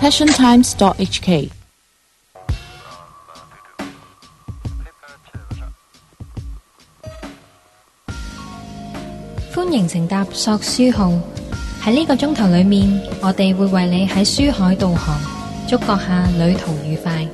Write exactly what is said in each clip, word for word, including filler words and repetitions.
passion times dot h k。 歡迎乘搭索書號，喺呢個鐘頭裏面，我哋會為你喺書海導航，祝閣下旅途愉快。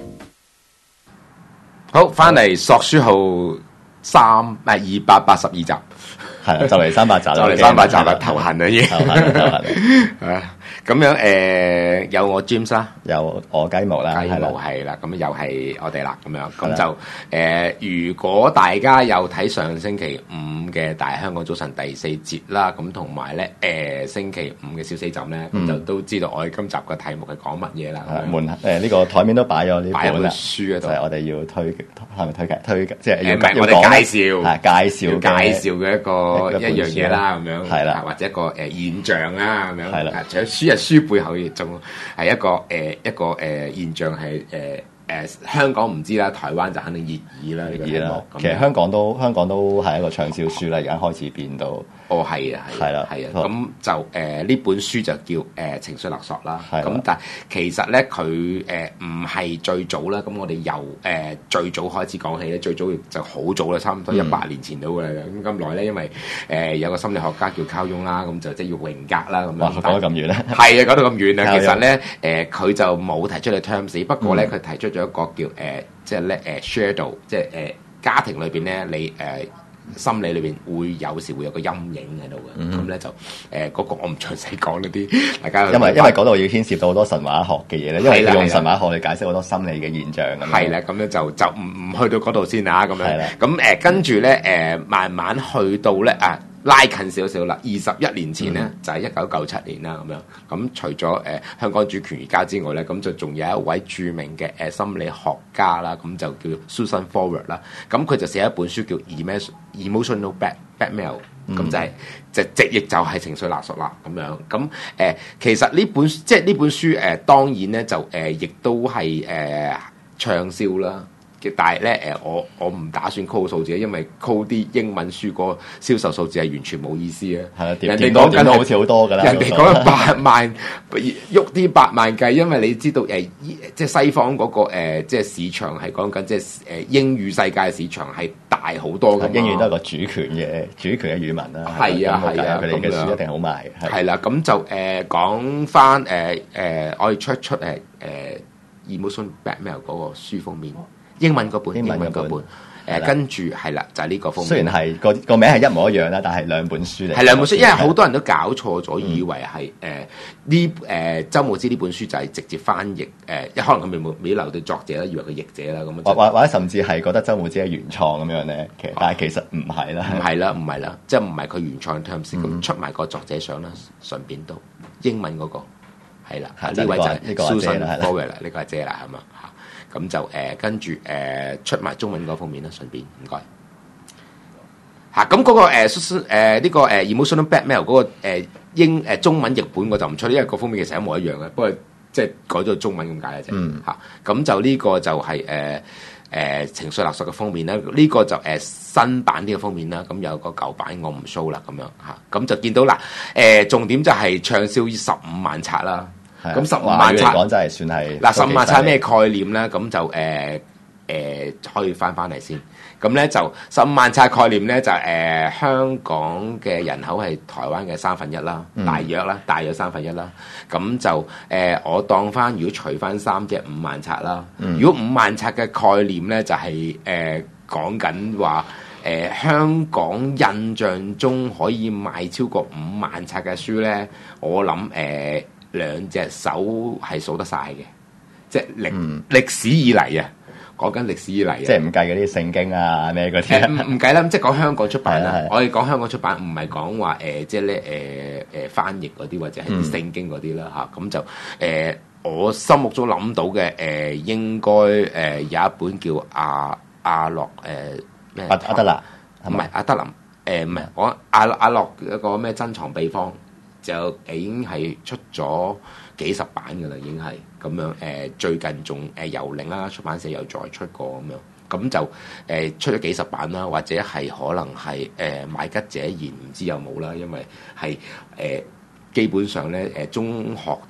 好，翻嚟索書號三誒二百八十二集， 係啦，就嚟三百集啦， 就嚟三百集啦，頭痕啊已經， 頭痕頭痕啊！咁樣誒、呃，有我 James 啦， 有我雞毛啦， 雞毛係啦，咁又係我哋啦，咁樣咁就誒、呃，如果大家有睇上星期五嘅大香港早晨第四節啦，咁同埋咧誒星期五嘅小四集咧，咁、嗯、就都知道我哋今集嘅題目係講乜嘢啦。 門誒呢個台面都擺咗呢本啦，書嗰度，就係、 我哋要推係咪推介推即係要唔係我哋介紹係介紹介紹嘅一個一樣嘢啦，咁樣係啦， 或者一個誒現象啦，咁樣係啦。 除咗書啊，書背後亦仲係一個誒、呃、一個誒、呃、現象係誒誒香港唔知啦，台灣就肯定熱議啦呢個題目。 其實香港都香港都係一個暢銷書啦，而家開始變到。 哦，係啊，係啦，係啊，咁就誒呢、呃、本書就叫誒、呃、情緒勒索啦。咁但係其實咧佢誒唔係最早啦。咁我哋由誒、呃、最早開始講起咧，最早就好早啦，差唔多一百年前到嘅啦。咁咁耐咧，因為誒、呃、有個心理學家叫卡翁啦，咁就即係要榮格啦咁樣。哇， 講得咁遠咧？ 係啊，講到咁遠啊。其實咧誒佢就冇提出嚟 terms， 不過咧佢、嗯、提出咗一個叫誒、呃、即係咧誒 shadow， 即係誒、呃、家庭裏邊咧你誒。呃心理裏邊會有時會有個陰影喺度嘅，咁、嗯、咧就誒嗰、呃那個我唔詳細講呢啲，大家因為因為嗰度要牽涉到好多神話學嘅嘢咧，因為佢用神話學嚟解釋好多心理嘅現象咁。 係啦，咁樣就就唔唔去到嗰度先啊，咁樣。咁誒跟住咧誒慢慢去到咧啊拉近少少啦，二十一年前咧、嗯、就係一九九七年啦咁樣。咁除咗誒、呃、香港主權移交之外咧，咁就仲有一位著名嘅誒、呃、心理學家啦，咁就叫 Susan Forward 啦。咁佢就寫一本書叫 Emotional Blackmail， 咁、嗯、就係、是、就直譯就係情緒勒索啦咁樣。咁誒、呃、其實呢本即係呢本書誒、呃、當然咧就誒亦、呃、都係誒暢銷啦。但係咧，誒我我唔打算 call 數字，因為 call 啲英文書個銷售數字係完全冇意思啊！係啊，人哋講緊好似好多㗎啦， 人哋講緊八萬，喐啲八萬計，因為你知道誒、呃，即係西方嗰、那個、呃、即係市場係講緊即係誒英語世界嘅市場係大好多㗎嘛。 英語都係個主權嘅主權嘅語文啦。係啊係啊，佢哋嘅書一定好賣。 係啦，咁就誒、呃、講翻誒誒，我哋出出誒誒、呃、Emotional Blackmail 嗰個書封面。英文嗰本，英文嗰本，誒、呃、跟住係啦，就係、是、呢個封面。雖然係個個名係一模一樣啦，但係兩本書嚟。係兩本書，因為好多人都搞錯咗，以為係誒呢誒周慕姿呢本書就係直接翻譯誒，一、呃、可能佢未冇未留到作者啦，以為佢譯者啦咁樣。或或或者甚至係覺得周慕姿係原創咁樣咧，其實但係其實唔係啦，唔係啦，唔係啦，即係唔係佢原創 terms 咁、嗯、出埋個作者相啦，順便都英文嗰、那個係啦，呢、這個、位就係 Susan Forward 啦，呢個係姐啦，係嘛嚇。咁就誒、呃、跟住誒、呃、出埋中文嗰封面啦，順便唔該嚇。咁嗰個誒誒呢個誒 Emotional Blackmail 嗰個誒英誒中文譯本我就唔出，因為個封面其實一模一樣嘅，不過即係改咗中文咁解嘅啫嚇。咁就呢個就係誒誒情緒勒索嘅封面啦。呢、這個就誒、呃、新版呢個封面啦。咁有個舊版我唔 show 啦，咁樣嚇。咁就見到嗱誒、呃、重點就係暢銷十五萬冊啦。咁十五萬冊嚟講真係算係嗱，十五萬冊咩概念咧？咁就誒誒、呃呃、可以翻翻嚟先。咁咧就十五萬冊概念咧就誒、呃、香港嘅人口係台灣嘅三分一啦，大約啦，大約三分一啦。咁就誒、呃、我當翻如果除翻三隻五萬冊啦、嗯，如果五萬冊嘅概念咧就係誒講緊話誒香港印象中可以賣超過五萬冊嘅書咧，我諗誒。呃兩隻手係數得晒嘅，即係歷、嗯、歷史以嚟啊，講緊歷史以嚟啊，即係唔計嗰啲聖經啊咩嗰啲，唔唔計啦，即係講香港出版啦。我哋講香港出版，唔係講話誒，即係咧誒誒翻譯嗰啲或者係啲聖經嗰啲啦嚇。咁、嗯、就誒、呃，我心目中諗到嘅誒、呃，應該誒、呃、有一本叫阿阿洛誒咩阿阿德勒，唔係阿德林誒，唔係我阿阿洛一個咩珍藏秘方。就已經係出咗幾十版嘅啦，已經係咁樣誒、呃。最近仲誒由零啦，出版社又再出過咁樣，咁就誒、呃、出咗幾十版啦，或者係可能係誒買吉者言，唔知有冇啦，因為係誒、呃、基本上咧誒中學讀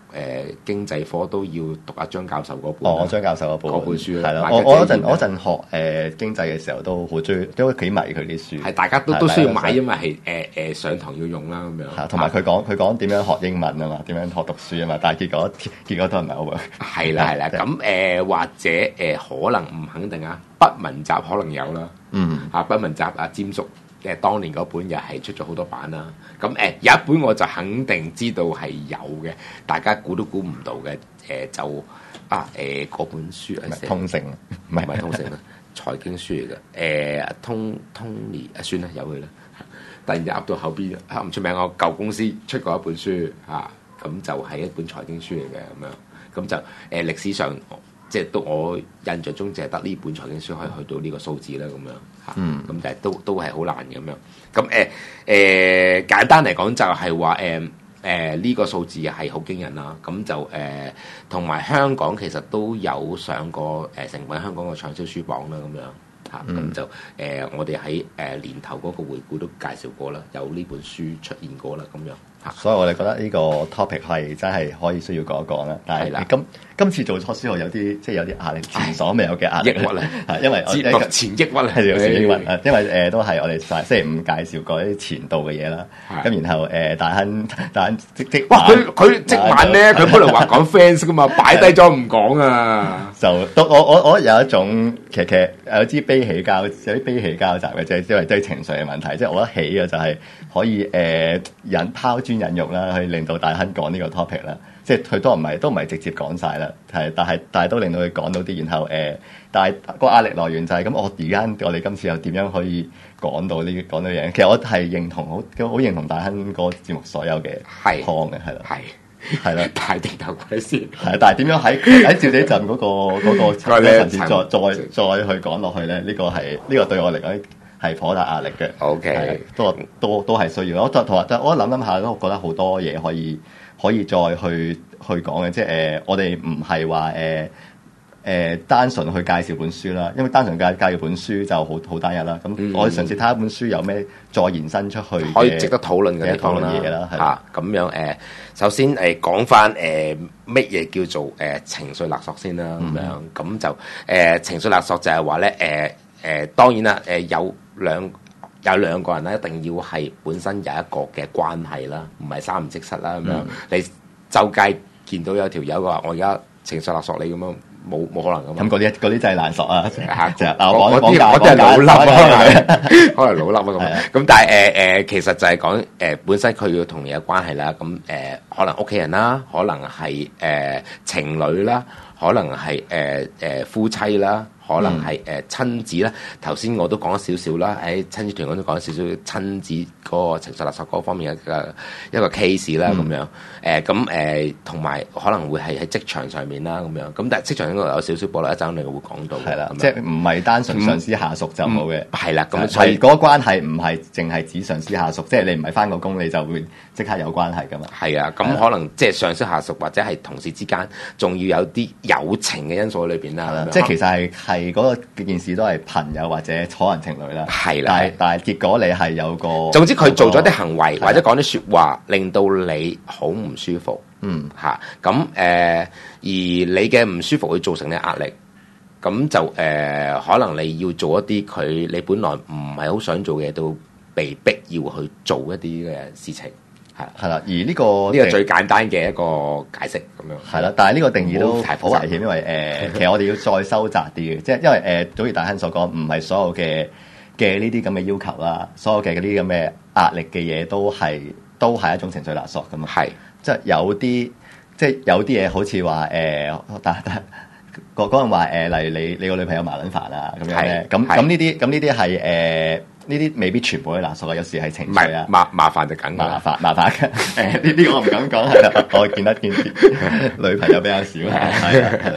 誒經濟科都要讀阿張教授嗰本。 哦，張教授嗰本嗰本書係啦。我我嗰陣我嗰陣學誒經濟嘅時候都好中意，都幾迷佢啲書。 係大家都都需要買，因為係誒誒上堂要用啦咁樣。 同埋佢講佢講點樣學英文啊嘛，點樣學讀書啊嘛，但係結果結果都唔係好 work。 係啦係啦，咁誒或者誒可能唔肯定啊，不文集可能有啦。 嗯， 啊不文集啊，詹叔。誒當年嗰本又係出咗好多版啦，咁誒、呃、有一本我就肯定知道係有嘅，大家估都估唔到嘅，誒、呃、就啊誒嗰、呃、本書係通勝， 唔係唔係通勝啦，財經書嚟嘅，誒通 Tony 啊算啦有佢啦，突然間噏到後邊噏唔出名，我舊公司出過一本書嚇，咁、啊、就係一本財經書嚟嘅咁樣，咁就誒、呃、歷史上。即係都我印象中淨係得呢本財經書可以去到呢個數字啦咁樣嚇，咁、嗯、但係都都係好難咁樣。咁誒誒簡單嚟講就係話誒誒呢個數字係好驚人啦。咁就誒同埋香港其實都有上過誒、呃、成為香港嘅暢銷書榜啦咁樣嚇。咁、嗯、就誒、呃、我哋喺誒年頭嗰個回顧都介紹過啦，有呢本書出現過啦咁樣。 所以我哋覺得呢個 topic 係真係可以需要講一講啦。但係今今次做錯書學有啲即係有啲壓力，前所未有嘅壓力。抑鬱咧，係因為我目前抑鬱咧， 係有時抑鬱。因為誒、呃、都係我哋星期五介紹過啲前度嘅嘢啦。咁然後誒、呃、大亨大亨即即哇佢佢即晚咧，佢本來話講 fans 噶嘛，擺低咗唔講啊。 就都我我我有一種其實其實有啲悲喜交有啲悲喜交集嘅，即係因為都係情緒嘅問題。即係我覺得喜嘅就係可以誒、呃、引拋磚引玉啦，去令到大亨講呢個 topic 啦。即係佢都唔係都唔係直接講晒啦，係但係但係都令到佢講到啲，然後誒、呃，但係個壓力來源就係、是、咁。我而家我哋今次又點樣可以講到呢講到嘢？其實我係認同好好認同大亨個節目所有嘅係嘅，係啦，係係啦，大定頭鬼先係，但係點樣喺喺照地陣嗰個嗰個層次再再再去講落去咧？呢、這個係呢、這個對我嚟講係頗大壓力嘅。OK， 都都都係需要。我同埋我諗諗下都覺得好多嘢可以。可以再去去講嘅，即係誒、呃，我哋唔係話誒誒單純去介紹本書啦，因為單純介介紹本書就好好單一啦。咁、嗯、我哋嘗試睇下本書有咩再延伸出去可以值得討論嘅討論嘢啦。 嚇咁樣誒、呃，首先誒講翻誒乜嘢叫做誒、呃、情緒勒索先啦。咁、嗯、樣咁就誒、呃、情緒勒索就係話咧誒誒，當然啦誒、呃、有兩。有兩個人咧，一定要係本身有一個嘅關係啦，唔係三唔識七啦咁樣。嗯、你周街見到有條友話我而家情緒勒索你咁樣，冇冇可能咁。咁嗰啲嗰啲真係難索啊！嚇，我我啲我啲係老笠啊，可能老笠啊咁。咁但係誒誒，其實就係講誒本身佢要同你有關係啦。咁誒、呃、可能屋企人啦，可能係誒、呃、情侶啦，可能係誒誒夫妻啦。可能係誒、呃、親子啦，頭先我都講咗少少啦，喺親子團嗰度講咗少少親子嗰個情緒勒索嗰方面嘅一個 case 啦，咁、嗯、樣誒咁誒，同、呃、埋可能會係喺職場上面啦，咁樣咁，但係職場應該有少少保留，一陣你會講到係啦，即係唔係單純上司下屬就冇嘅，係啦，咁所以嗰個關係唔係淨係指上司下屬，即係你唔係返個工你就會即刻有關係㗎嘛，係啊，咁可能即係上司下屬或者係同事之間，仲要有啲友情嘅因素喺裏邊啦，即係其實係係。嗰個件事都係朋友或者可能情侶啦，係啦，但係但係結果你係有個，總之佢做咗啲行為或者講啲説話，令到你好唔舒服，嗯嚇，咁誒、呃、而你嘅唔舒服會造成你壓力，咁就誒、呃、可能你要做一啲佢你本來唔係好想做嘅嘢，都被逼要去做一啲嘅事情。係啦，而呢、這個呢、這個最簡單嘅一個解釋咁樣。係啦，但係呢個定義都好危險，因為誒、呃，其實我哋要再收窄啲嘅，即係因為誒，早、呃、如大亨所講，唔係所有嘅嘅呢啲咁嘅要求啦，所有嘅嗰啲咁嘅壓力嘅嘢都係都係一種情緒勒索㗎嘛。係，即係有啲即係有啲嘢好似話誒，但但嗰嗰人話誒，例如你你個女朋友麻撚煩啊咁樣咧，咁咁呢啲咁呢啲係誒。呢啲未必全部係勒索啊，有時係情緒啊，麻麻煩就緊麻煩麻煩嘅。誒呢啲我唔敢講，係啦，我見得見女朋友比較少，係啦係啦。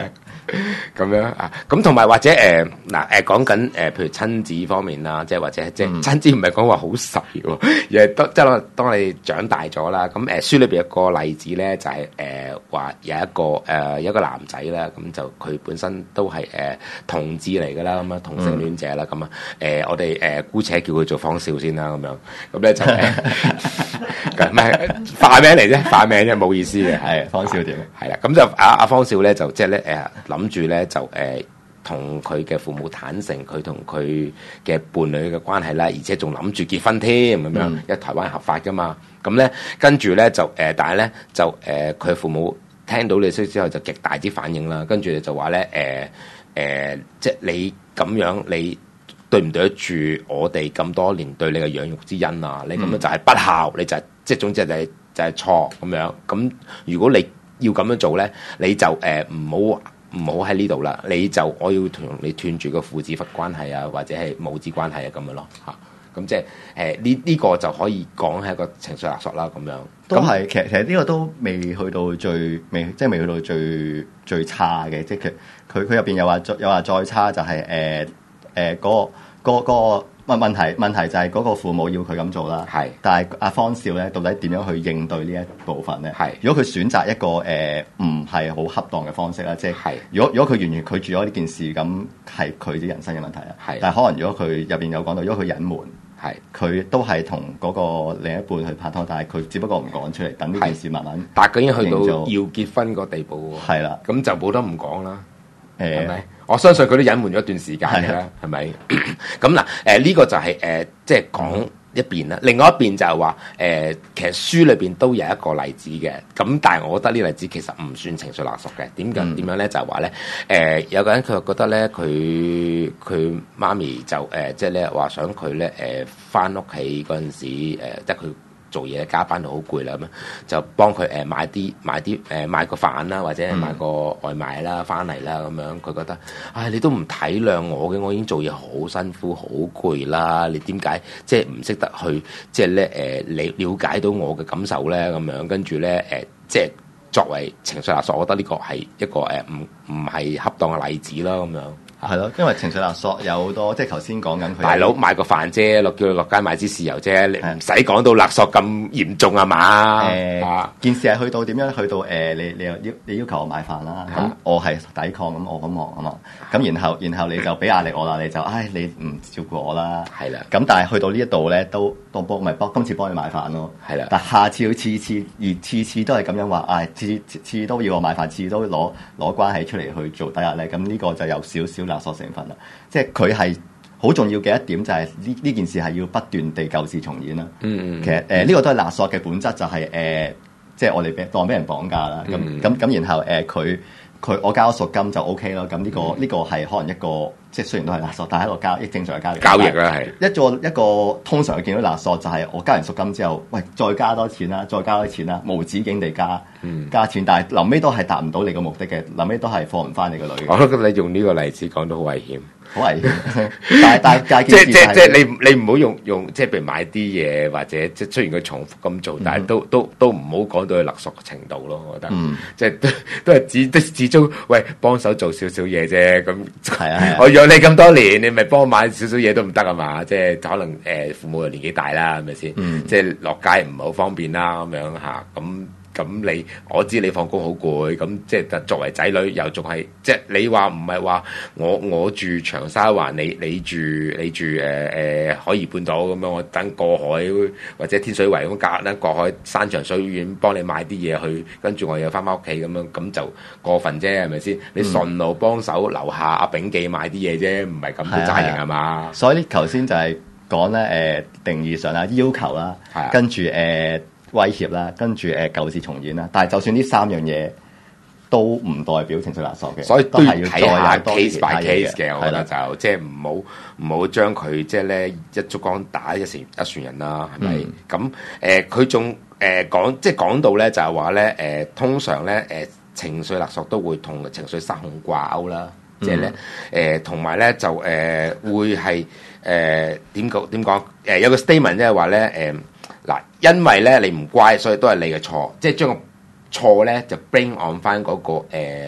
咁樣啊，咁同埋或者誒嗱誒講緊誒，譬如親子方面啦，即係或者即係親子唔係講話好細喎，而係當即係當你長大咗啦，咁誒書裏邊有個例子咧，就係誒話有一個誒、呃、有一個男仔啦，咁就佢本身都係誒、呃、同志嚟噶啦，咁啊同性戀者啦，咁啊誒我哋誒、呃、姑且叫佢做方少先啦，咁樣咁咧就誒唔係化名嚟啫，化名啫冇意思嘅，係方少點？係啦，咁就阿阿方少咧就即係咧誒諗住咧就誒同佢嘅父母坦誠佢同佢嘅伴侶嘅關係啦，而且仲諗住結婚添咁樣，因為台灣合法噶嘛。咁咧跟住咧就誒、呃，但係咧就誒佢、呃、父母聽到你消息之後就極大啲反應啦，跟住就話咧誒誒，即係你咁樣你對唔對得住我哋咁多年對你嘅養育之恩啊？你咁樣就係不孝，你就係、是、即係總之就係、是、就係、是、錯咁樣。咁如果你要咁樣做咧，你就誒唔好唔好喺呢度啦，你就我要同你斷絕個父子關係啊，或者係母子關係啊咁樣咯嚇。咁即係誒呢呢個就可以講係一個情緒勒索啦咁樣。 都係其實其實呢個都未去到最未即係未去到最最差嘅，即係佢佢入邊有話有話再差就係誒誒嗰個嗰個。問問題問題就係嗰個父母要佢咁做啦，係。但係阿方少咧，到底點樣去應對呢一部分咧？係。如果佢選擇一個誒唔係好恰當嘅方式啦，即係如果如果佢完全拒絕咗呢件事，咁係佢啲人生嘅問題啦。係。但係可能如果佢入邊有講到，如果佢隱瞞，係佢都係同嗰個另一半去拍拖，但係佢只不過唔講出嚟，等呢件事慢慢。但係佢已經去到要結婚個地步喎。係啦，咁就冇得唔講啦。誒，係咪？我相信佢都隱瞞咗一段時間嘅啦，係咪？咁嗱，誒、呃、呢、這個就係、是、誒、呃，即係講一邊啦。另外一邊就係話，誒、呃，其實書裏邊都有一個例子嘅。咁但係我覺得呢個例子其實唔算情緒勒索嘅。點解點樣咧？就係話咧，誒、呃，有個人佢覺得咧，佢佢媽咪就誒、呃，即係咧話想佢咧，誒，翻屋企嗰陣時，誒、呃，即係佢。做嘢加班到好攰啦，咁就幫佢誒買啲買啲誒買個飯啦，或者買個外賣啦，翻嚟啦咁樣。佢覺得，唉，你都唔體諒我嘅，我已經做嘢好辛苦好攰啦，你點解即係唔識得去即係咧誒你了解到我嘅感受咧？咁樣跟住咧誒，即係作為情緒勒索，我覺得呢個係一個誒唔唔係恰當嘅例子啦，咁樣。 係咯，因為情緒勒索有好多，即係頭先講緊佢大佬買個飯啫，落叫佢落街買支豉油啫，你唔使講到勒索咁嚴重啊嘛。誒、呃啊，件事係去到點樣？去到誒、呃，你你要你要求我買飯啦，咁、啊、我係抵抗，咁我咁忙啊嘛。咁然後然後你就俾壓力我啦，你就唉你唔照顧我啦。係啦。咁但係去到呢一度咧，都都幫咪幫今次幫你買飯咯。係啦。但下次要次次而次次都係咁樣話，唉次次次都要我買飯，次次都攞攞關係出嚟去做抵押咧。咁呢個就有少少勒索成分啦，即係佢係好重要嘅一點就係呢呢件事係要不斷地舊事重演啦。嗯嗯，其實誒呢、呃這個都係勒索嘅本質，就係、是、誒、呃、即係我哋俾當俾人綁架啦。咁咁咁然後誒佢佢我交咗贖金就 O K 咯。咁呢、這個呢、嗯、個係可能一個即係雖然都係勒索，但係一個交易正常嘅交易交易啦係一個一個通常見到勒索就係我交完贖金之後，喂再加多錢啦，再加多錢啦，無止境地加、嗯、加錢，但係臨尾都係達唔到你個目的嘅，臨尾都係放唔翻你個女。我都覺得你用呢個例子講得好危險。好危險，但係但係即係即係即係你你唔好用用即係譬如買啲嘢或者即係雖然佢重複咁做，嗯、但係都都都唔好講到去勒索嘅程度咯。我覺得，嗯、即係都都係只都始終喂幫手做少少嘢啫。咁係啊，我養你咁多年，你咪幫我買少少嘢都唔得啊嘛？即係可能誒、呃、父母又年紀大啦，係咪先？嗯、即係落街唔係好方便啦，咁樣吓咁。咁你我知你放工好攰，咁即係作為仔女又仲係即係你話唔係話我我住長沙灣，你你住你住誒誒、呃、海怡半島咁樣，我等過海或者天水圍咁隔咧過海山長水遠幫你買啲嘢去，跟住我又翻返屋企咁樣，咁就過分啫係咪先？你順路幫手樓下阿炳記買啲嘢啫，唔係咁好揸型係嘛？所以頭先就係講咧誒定義上啦，要求啦，跟住誒。呃威脅啦，跟住誒舊事重演啦，但係就算呢三樣嘢都唔代表情緒勒索嘅，所以都係要睇下 case by case 嘅。我覺得就即係唔好唔好將佢即係咧一竹竿打一船一船人啦，係咪？咁誒佢仲誒講即係講到咧就係話咧誒通常咧誒、呃、情緒勒索都會同情緒失控掛鈎啦，即係咧誒同埋咧就誒、呃、會係誒點講點講誒有個 statement 即係話咧誒。呃嗱，因為咧你唔乖，所以都係你嘅錯，即係將個錯咧就 bring on 翻嗰個誒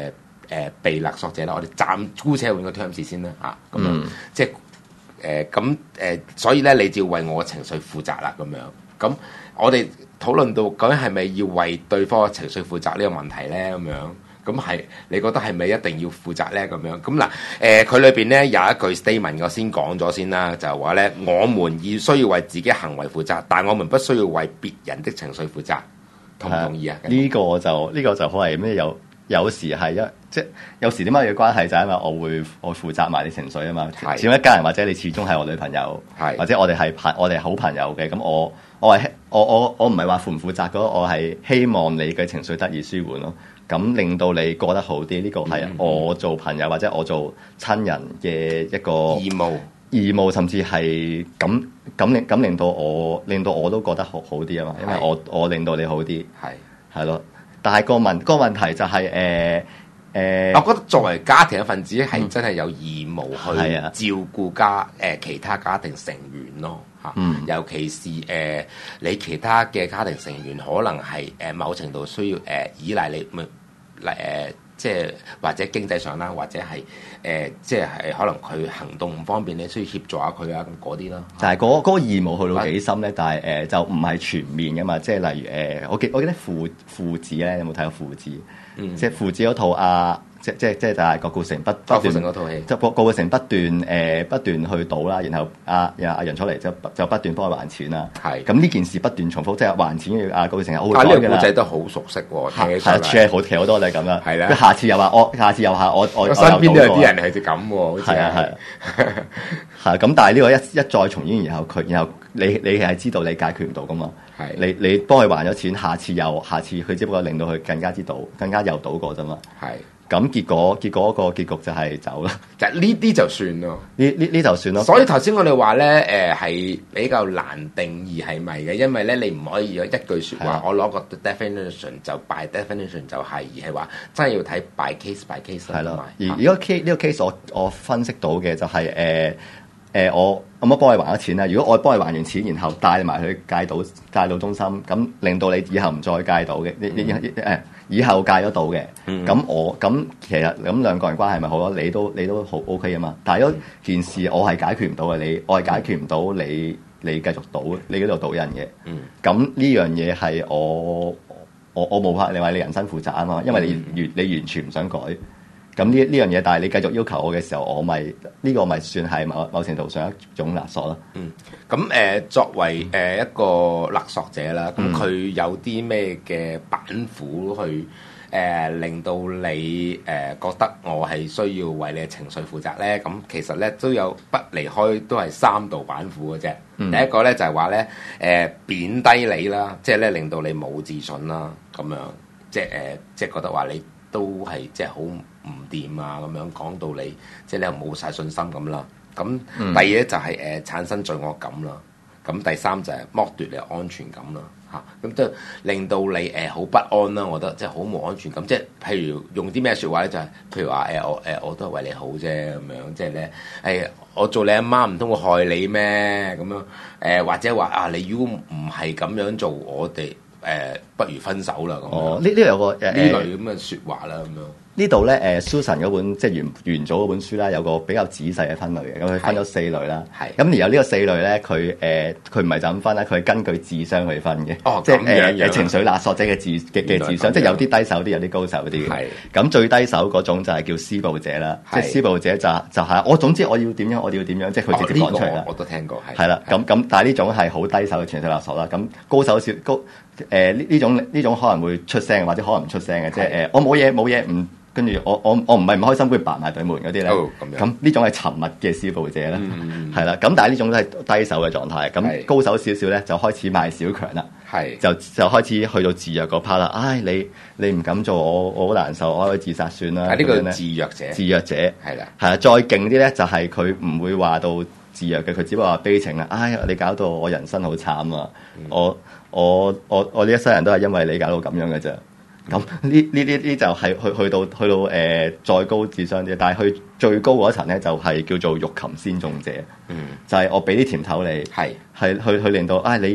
誒被勒索者啦，我哋暫姑且換個 terms 先啦嚇，咁樣、嗯、即係誒咁誒，所以咧你就要為我嘅情緒負責啦咁樣。咁我哋討論到究竟係咪要為對方嘅情緒負責呢個問題咧咁樣？咁係你覺得係咪一定要負責咧咁樣？咁嗱誒，佢裏邊咧有一句 statement 我先講咗先啦，就係話咧，我們要需要為自己行為負責，但我們不需要為別人的情緒負責。同唔同意啊？呢、 呢個就呢、呢個就可係咩？有有時係一即係有時點解嘅關係就係因為我會我負責埋啲情緒啊嘛。始終一家人，或者你始終係我女朋友，或者我哋係朋我哋好朋友嘅。咁我我係我我我唔係話負唔負責嗰，我係希望你嘅情緒得以舒緩咯。咁令到你過得好啲，呢、呢個係我做朋友或者我做親人嘅一個義務。 義務甚至係咁咁令咁令到我令到我都覺得好好啲啊嘛，因為我我令到你好啲，係係咯。但係個問個問題就係誒誒， 我覺得作為家庭嘅分子係真係有義務去照顧家誒、呃、其他家庭成員咯嚇，嗯、尤其是誒、呃、你其他嘅家庭成員可能係誒、呃、某程度需要誒、呃、依賴你咪嚟誒。即係或者經濟上啦，或者係誒、呃，即係係可能佢行動唔方便，你需要協助下佢啊，咁嗰啲啦。就係嗰嗰個義務去到幾深咧？但係誒、呃、就唔係全面噶嘛。即係例如誒、呃，我記我記得父父子咧，有冇睇過父子？嗯、即係父子嗰套啊。即即即就係郭富城不不斷嗰套戲， 即郭郭富城不斷誒、呃、不斷去賭啦，然後阿阿阿楊楚嚟就就不斷幫佢還錢啦。係咁呢件事不斷重複，即係還錢嘅阿郭富城係好改嘅啦。啊，呢個古仔都好熟悉喎， 係係處理好其實好多都係咁啦。係啦，下次又話我，下次又話我我我身邊都有啲人係咁喎，好似係係係咁，但係呢個一一再重演，然後佢然後你你係知道你解決唔到噶嘛？係你你幫佢還咗錢，下次又下次佢只不過令到佢更加之賭，更加又賭過啫嘛。係。咁結果結果個結局就係走啦， 就呢啲就算咯， 呢呢呢就算咯。 所以頭先我哋話咧，誒係比較難定義係咪嘅，因為咧你唔可以有一句説話，我攞個 definition 就 by definition 就係，而係話真係要睇 by case by case 係咯。 而而個 case 呢個 case 我我分析到嘅就係誒誒我咁樣幫你還咗錢啦。如果我幫你還完錢，然後帶埋去戒賭戒賭中心，咁令到你以後唔再戒賭嘅，你你誒。以後戒咗賭嘅，咁、嗯、我咁其實咁兩個人關係咪好咯？你都你都好 OK 啊嘛。但係如果件事我係解決唔到嘅，你我係解決唔到你你繼續賭，你嗰度賭人嘅。咁呢、嗯、樣嘢係我我我冇法你話你人生負責啊嘛，因為你完、嗯、你完全唔想改。咁呢呢樣嘢，但係你繼續要求我嘅時候，我咪呢、呢個咪算係某某程度上一種勒索咯。 嗯，咁誒、呃、作為誒一個勒索者啦，咁佢、嗯、有啲咩嘅板斧去誒、呃、令到你誒、呃、覺得我係需要為你嘅情緒負責咧？咁其實咧都有不離開都係三道板斧嘅啫。嗯、第一個咧就係話咧誒貶低你啦，即係咧令到你冇自信啦，咁樣即係誒、呃、即係覺得話你都係即係好唔掂啊，咁樣講到你，即係你又冇晒信心咁啦。咁第二咧就係、是、誒、呃、產生罪惡感啦。咁第三就係剝奪你安全感啦。嚇、啊，咁即係令到你誒好、呃、不安啦。我覺得即係好冇安全感。即係譬如用啲咩説話咧，就係、是、譬如話誒、呃、我誒、呃、我都係為你好啫咁樣。即係咧誒我做你阿媽唔通會害你咩咁樣？誒、呃、或者話啊，你如果唔係咁樣做，我哋誒、呃、不如分手啦咁。 哦，呢呢有個呢類咁嘅説話啦咁樣。 呢度咧，誒 Susan 嗰本即係原原組嗰本書啦，有個比較仔細嘅分類嘅，咁佢分咗四類啦。係。咁而有呢個四類咧，佢誒佢唔係就咁分啦，佢係根據智商去分嘅。哦，即係誒誒情緒勒索者嘅智嘅嘅智商，即係有啲低手啲，有啲高手啲嘅。係。咁最低手嗰種就係叫施暴者啦，即係施暴者就就係我總之我要點樣，我要點樣，即係佢直接講出嚟啦。 我都聽過係。 係啦，咁咁但係呢種係好低手嘅情緒勒索啦。咁高手少高誒呢呢種呢種可能會出聲或者可能唔出聲嘅，即係誒我冇嘢冇嘢唔。跟住我我我唔係唔開心，佢白埋對門嗰啲咧。咁呢種係沉默嘅施暴者啦，係啦、嗯。咁但係呢種都係低手嘅狀態。咁是高手少少咧，就開始賣小強啦。係是就就開始去到自虐嗰 part 啦。唉，你你唔敢做，我我好難受，我可以自殺算啦。係呢個自虐者。自虐者係啦，係啊的，再勁啲咧，就係佢唔會話到自虐嘅，佢只不過話悲情啦。唉，你搞到我人生好慘啊！嗯、我我我我呢一世人都係因為你搞到咁樣嘅啫。咁呢呢呢呢就係去去到去到誒、呃、再高智商啲，但係去最高嗰層咧就係、是、叫做欲擒先縱者，嗯，就係我俾啲甜頭你，係係去去令到啊、哎、你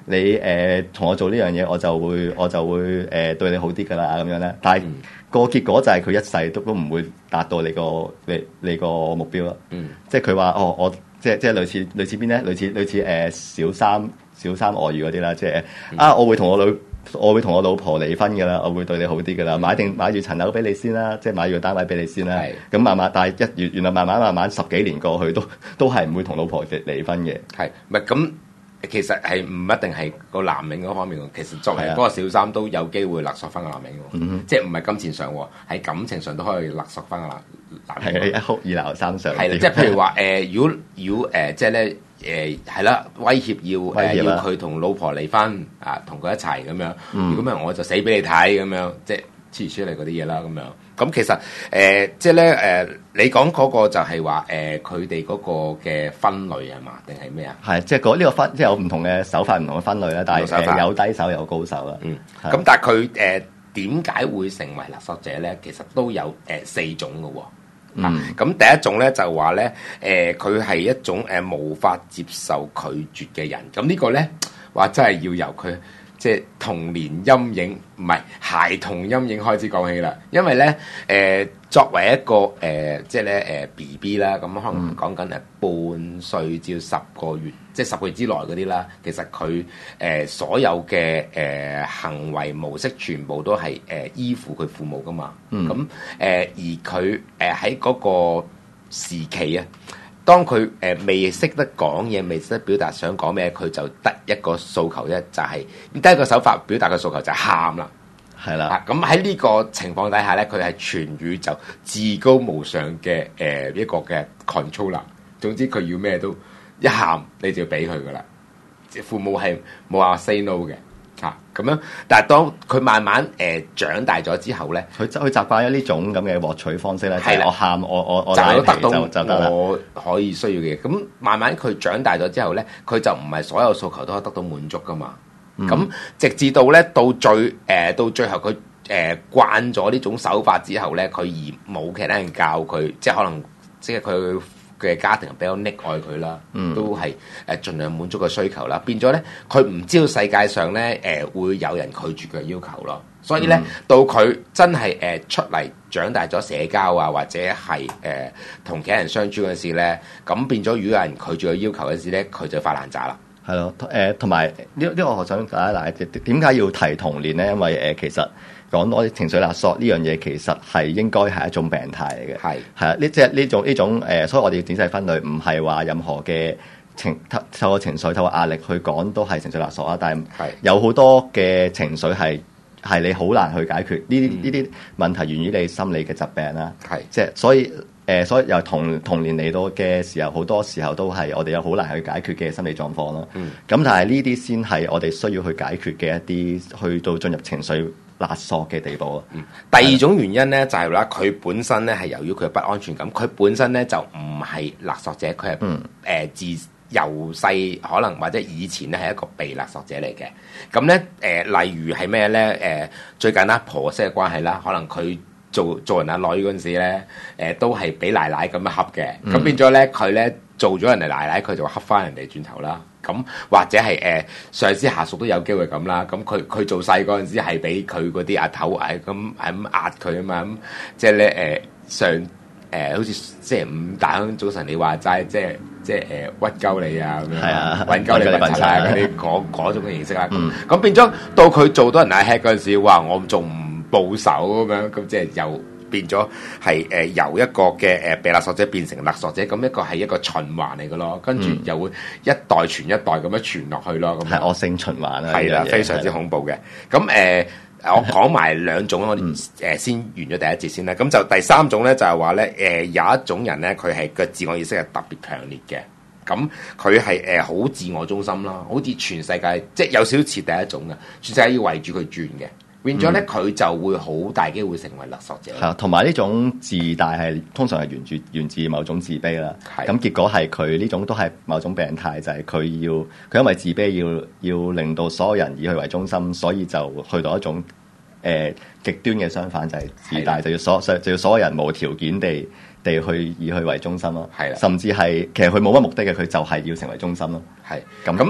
你誒同、呃、我做呢樣嘢，我就會我就會誒、呃、對你好啲㗎啦咁樣咧。但係、嗯、個結果就係佢一世都都唔會達到你個你你個目標咯。嗯，即係佢話哦，我即係即係類似類似邊咧？類似類似誒、呃、小三小三外遇嗰啲啦，即係、嗯、啊，我會同我女。我會同我老婆離婚㗎啦，我會對你好啲㗎啦，買定買住層樓俾你先啦，即係買住個單位俾你先啦。咁慢慢，但係一原原來慢慢慢慢十幾年過去，都都係唔會同老婆離離婚嘅。係，唔係咁其實係唔一定係個男人嗰方面喎。其實作為嗰個小三都有機會勒索翻個男人喎。嗯、即係唔係金錢上喎，喺感情上都可以勒索翻個男男人。係一哭二鬧三上。係啦，即係譬如話誒、呃，如果如果誒、呃，即係咧。誒係啦，威脅要誒、呃、要佢同老婆離婚啊，同佢一齊咁樣。如果唔係我就死俾你睇咁樣，即係黐住出嚟嗰啲嘢啦咁樣。咁其實誒、呃、即係咧誒，你講嗰個就係話誒佢哋嗰個嘅分類係嘛？定係咩啊？係即係嗰呢個分，即係有唔同嘅手法，唔同嘅分類啦。但係、呃、有低手有高手啦。嗯，咁但係佢誒點解會成為勒索者咧？其實都有誒、呃、四種嘅喎。咁、嗯啊、第一種咧就話咧，誒佢係一種誒、呃、無法接受拒絕嘅人。咁呢個咧話真係要由佢即係童年陰影，唔係孩童陰影開始講起啦。因為咧誒、呃、作為一個誒、呃、即係咧誒 B B 啦，咁可能講緊誒半歲至十個月，即係十個月之內嗰啲啦。其實佢誒、呃、所有嘅誒、呃、行為模式全部都係誒、呃、依附佢父母噶嘛。咁誒、嗯呃、而佢誒喺嗰個時期啊，當佢誒、呃、未識得講嘢，未識得表達想講咩，佢就得一個訴求啫，就係、是、第一個手法表達嘅訴求就係喊啦。係啦，咁喺呢個情況底下咧，佢係全宇宙至高無上嘅誒、呃、一個嘅 controller。總之佢要咩都一喊，你就要俾佢噶啦。父母係冇話 say no 嘅嚇咁樣。但係當佢慢慢誒、呃、長大咗之後咧，佢佢習慣咗呢種咁嘅獲取方式咧，係、就是、我喊我我我就得到就就得我可以需要嘅嘢。咁慢慢佢長大咗之後咧，佢就唔係所有訴求都可以得到滿足噶嘛。咁、嗯、直至到咧到最誒、呃、到最後佢誒、呃、慣咗呢種手法之後咧，佢而冇其他人教佢，即係可能即係佢嘅家庭比較溺愛佢啦，嗯、都係誒盡量滿足個需求啦。變咗咧，佢唔知道世界上咧誒、呃、會有人拒絕佢嘅要求咯。所以咧，嗯、到佢真係誒、呃、出嚟長大咗社交啊，或者係誒同其他人相處嗰陣時咧，咁變咗如果有人拒絕佢要求嗰陣時咧，佢就發爛渣啦。係咯，誒同埋呢呢個我想解一解，點解要提童年咧？因為誒、呃、其實講多啲情緒勒索呢樣嘢，其實係應該係一種病態嚟嘅。係係啊，呢即係呢種呢種誒、呃，所以我哋要仔細分類，唔係話任何嘅情透透過情緒透過壓力去講都係情緒勒索啊。但係有好多嘅情緒係係你好難去解決，呢啲呢啲問題源於你心理嘅疾病啦。係即係所以。誒、呃，所以由童童年嚟到嘅時候，好多時候都係我哋有好難去解決嘅心理狀況咯。嗯，咁但係呢啲先係我哋需要去解決嘅一啲，去到進入情緒勒索嘅地步咯。嗯，第二種原因咧就係話佢本身咧係由於佢嘅不安全感，佢本身咧就唔係勒索者，佢係誒自由細可能或者以前咧係一個被勒索者嚟嘅。咁咧誒，例如係咩咧？誒、呃，最近啦婆媳嘅關係啦，可能佢。做做人阿女嗰陣時咧，誒、呃、都係俾奶奶咁樣恰嘅，咁、嗯、變咗咧佢咧做咗人哋奶奶，佢就恰翻人哋轉頭啦。咁或者係誒、呃、上司下屬都有機會咁啦。咁佢佢做細嗰陣時係俾佢嗰啲阿頭誒咁係咁壓佢啊嘛。咁即係咧誒上誒、呃、好似星期五大香早晨你話齋，即係即係誒屈鳩你啊咁樣，啊，揾鳩你笨柒啊嗰啲嗰嗰種嘅形式啦。咁、嗯、變咗到佢做到人奶 head 嗰陣時，話我仲唔報仇咁樣，咁即係又變咗係誒由一個嘅誒被勒索者變成勒索者，咁一個係一個循環嚟嘅咯，跟住又會一代傳一代咁樣傳落去咯，咁係惡性循環啦，係啦，非常之恐怖嘅。咁誒、呃，我講埋兩種，我哋誒先完咗第一節先啦。咁就第三種咧，就係話咧，誒有一種人咧，佢係個自我意識係特別強烈嘅，咁佢係誒好自我中心啦，好似全世界即係有少少似第一種嘅，全世界要圍住佢轉嘅。變咗咧，佢就會好大機會成為勒索者。係啊，同埋呢種自大係通常係源自源自某種自卑啦。係咁結果係佢呢種都係某種病態，就係、是、佢要佢因為自卑要要令到所有人以佢為中心，所以就去到一種誒、呃、極端嘅相反，就係、是、自大就要所就要所有人無條件地地去以佢為中心咯。係啦，甚至係其實佢冇乜目的嘅，佢就係要成為中心咯。係咁咁。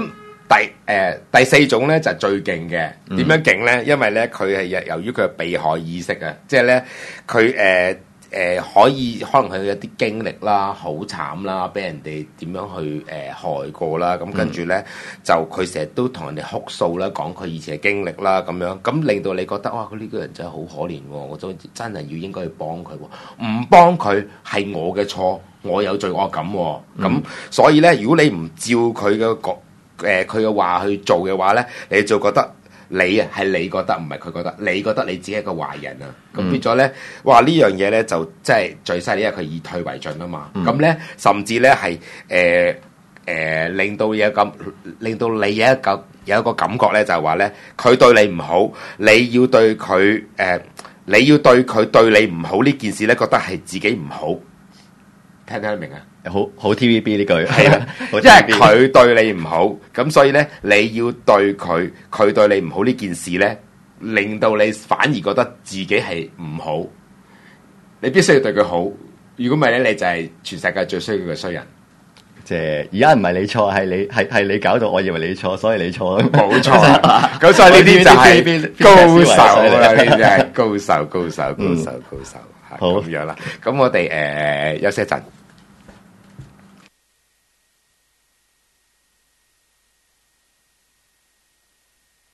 第誒、呃、第四種咧就係、最勁嘅，點樣勁咧？因為咧佢係由於佢嘅被害意識啊，即係咧佢誒誒可以可能佢有啲經歷啦，好慘啦，俾人哋點樣去誒、呃、害過啦，咁跟住咧就佢成日都同人哋哭訴啦，講佢以前嘅經歷啦，咁樣咁令到你覺得哇，佢呢個人真係好可憐喎，我真真係要應該去幫佢喎，唔幫佢係我嘅錯，我有罪惡感喎，咁、嗯、所以咧，如果你唔照佢嘅講。誒佢嘅話去做嘅話咧，你就覺得你啊係你覺得，唔係佢覺得，你覺得你自己係個壞人啊，咁、嗯、變咗咧，哇呢樣嘢咧就即係最犀利，因為佢以退為進啊嘛，咁咧、嗯、甚至咧係誒誒令到有咁，令到你有一個有一個感覺咧，就係話咧佢對你唔好，你要對佢誒、呃，你要對佢對你唔好呢件事咧，覺得係自己唔好，聽唔聽得明啊？ 好好 T V B 呢句係啦，因為佢對你唔好，咁所以咧你要對佢，佢對你唔好呢件事咧，令到你反而覺得自己係唔好，你必須要對佢好。如果唔係咧，你就係全世界最衰嘅衰人。 即係而家唔係你錯，係你係係你搞到我以為你錯，所以你錯。 冇錯，咁所以呢啲就係高手啦，呢啲係高手，高手，高手，高手，係咁樣啦。咁我哋誒休息一陣。